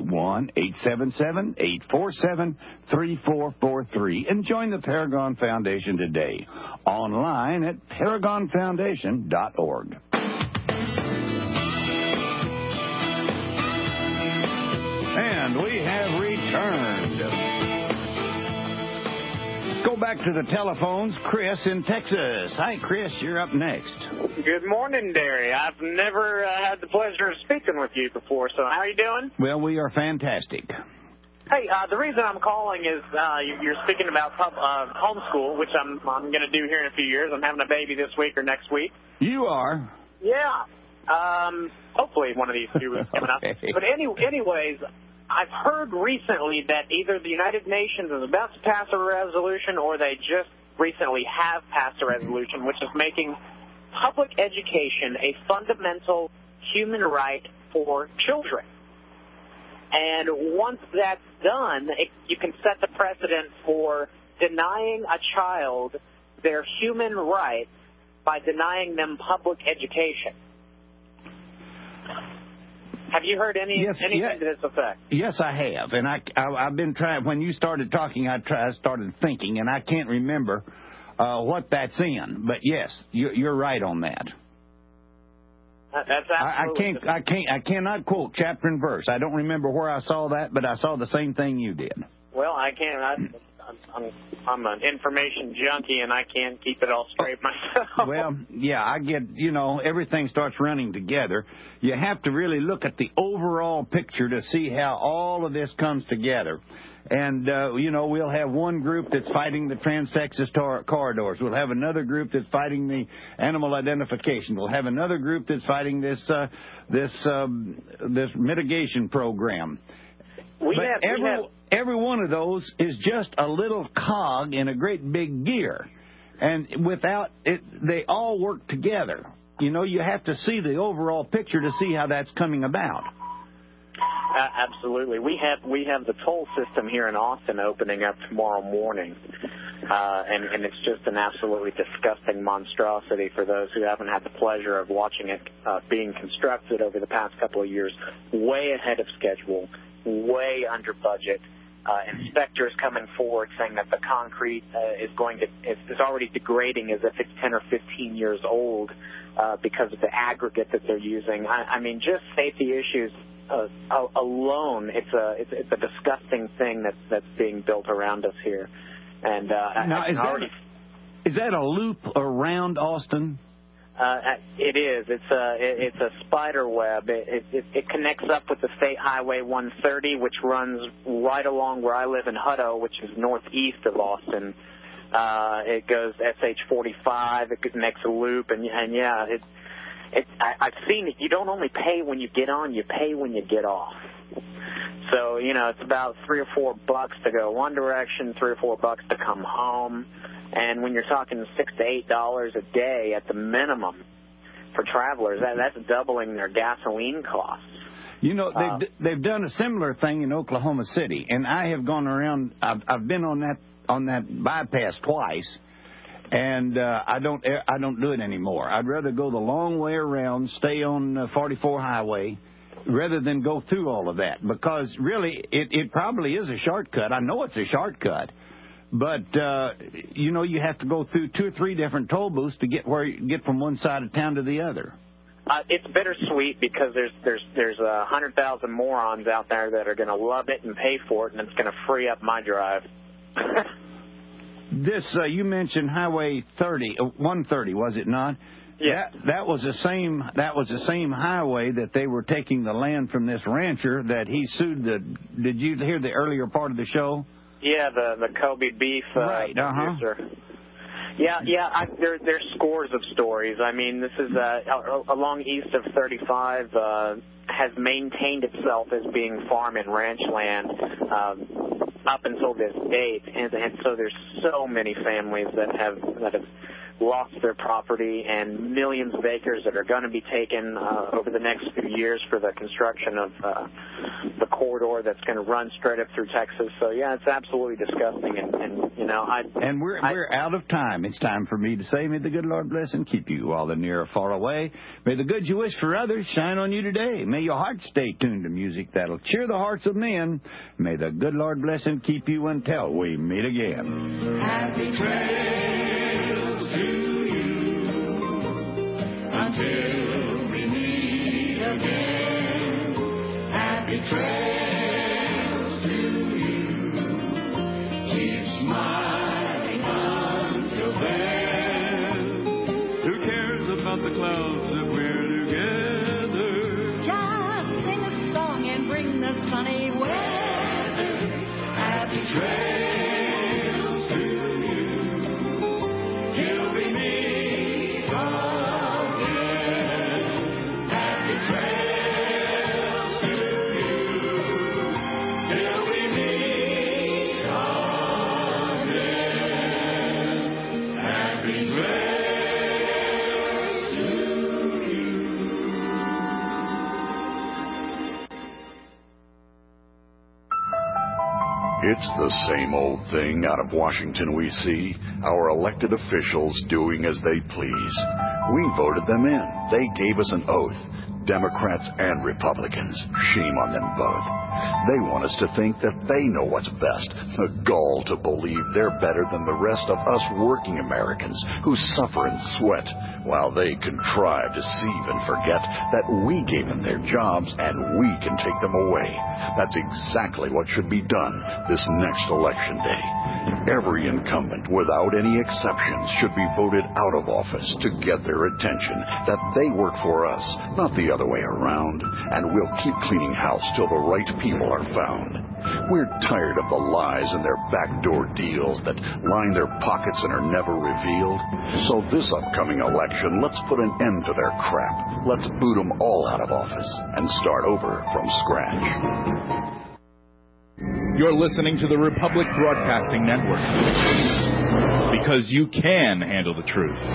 1-877-847-3443 and join the Paragon Foundation today. Online at paragonfoundation.org. And we have returned. Go back to the telephones. Chris in Texas. Hi, Chris. You're up next. Good morning, Derry. I've never had the pleasure of speaking with you before, so how are you doing? Well, we are fantastic. Hey, the reason I'm calling is you're speaking about homeschool, which I'm going to do here in a few years. I'm having a baby this week or next week. You are? Yeah. Hopefully one of these two is coming up. But anyways, I've heard recently that either the United Nations is about to pass a resolution or they just recently have passed a resolution which is making public education a fundamental human right for children. And once that's done, you can set the precedent for denying a child their human rights by denying them public education. Have you heard anything to this effect? Yes, I have, and I've been trying. When you started talking, I started thinking, and I can't remember what that's in. But yes, you're right on that. That's absolutely. I cannot quote chapter and verse. I don't remember where I saw that, but I saw the same thing you did. Well, I can't. I'm an information junkie, and I can't keep it all straight myself. Well, yeah, I get, everything starts running together. You have to really look at the overall picture to see how all of this comes together. And, we'll have one group that's fighting the Trans-Texas corridors. We'll have another group that's fighting the animal identification. We'll have another group that's fighting this mitigation program. Every one of those is just a little cog in a great big gear. And without it, they all work together. You have to see the overall picture to see how that's coming about. Absolutely. We have the toll system here in Austin opening up tomorrow morning. And it's just an absolutely disgusting monstrosity for those who haven't had the pleasure of watching it being constructed over the past couple of years, way ahead of schedule, way under budget. Inspectors coming forward saying that the concrete is already degrading as if it's 10 or 15 years old because of the aggregate that they're using. I mean, just safety issues alone, it's a disgusting thing that's being built around us here. And is that a loop around Austin? It is. It's a spider web. It connects up with the State Highway 130, which runs right along where I live in Hutto, which is northeast of Austin. It goes SH-45. It makes a loop, and yeah, I've seen it. You don't only pay when you get on; you pay when you get off. So it's about $3 or $4 to go one direction, $3 or $4 to come home. And when you're talking $6 to $8 a day at the minimum for travelers, that's doubling their gasoline costs. They've done a similar thing in Oklahoma City, and I have gone around. I've been on that bypass twice, and I don't do it anymore. I'd rather go the long way around, stay on 44 highway, rather than go through all of that, because really it probably is a shortcut. I know it's a shortcut. But, you have to go through 2 or 3 different toll booths to get from one side of town to the other. It's bittersweet because there's 100,000 morons out there that are going to love it and pay for it, and it's going to free up my drive. This, you mentioned Highway 130, was it not? Yeah. That was the same highway that they were taking the land from this rancher that he sued did you hear the earlier part of the show? Yeah, the Kobe beef producer. Yeah. There's scores of stories. I mean, this is along east of 35 has maintained itself as being farm and ranch land up until this date, and so there's so many families that have lost their property and millions of acres that are going to be taken over the next few years for the construction of the corridor that's going to run straight up through Texas. So yeah, it's absolutely disgusting, and we're out of time. It's time for me to say, may the good Lord bless and keep you all the near or far away. May the good you wish for others shine on you today. May your heart stay tuned to music that'll cheer the hearts of men. May the good Lord bless and keep you until we meet again. Happy trails to you until we meet again. Happy trails to you. Keep smiling until then. Who cares about the clouds if we're together? Just sing a song and bring the sunny weather. Happy trails to you till we meet again. Happy trails to you till we meet again. Happy trails to you. It's the same old thing out of Washington we see, our elected officials doing as they please. We voted them in. They gave us an oath. Democrats and Republicans. Shame on them both. They want us to think that they know what's best. The gall to believe they're better than the rest of us working Americans who suffer and sweat while they contrive, deceive, and forget that we gave them their jobs and we can take them away. That's exactly what should be done this next election day. Every incumbent, without any exceptions, should be voted out of office to get their attention that they work for us, not the other way around, and we'll keep cleaning house till the right people are found. We're tired of the lies and their backdoor deals that line their pockets and are never revealed. So this upcoming election, let's put an end to their crap. Let's boot them all out of office and start over from scratch. You're listening to the Republic Broadcasting Network. Because you can handle the truth.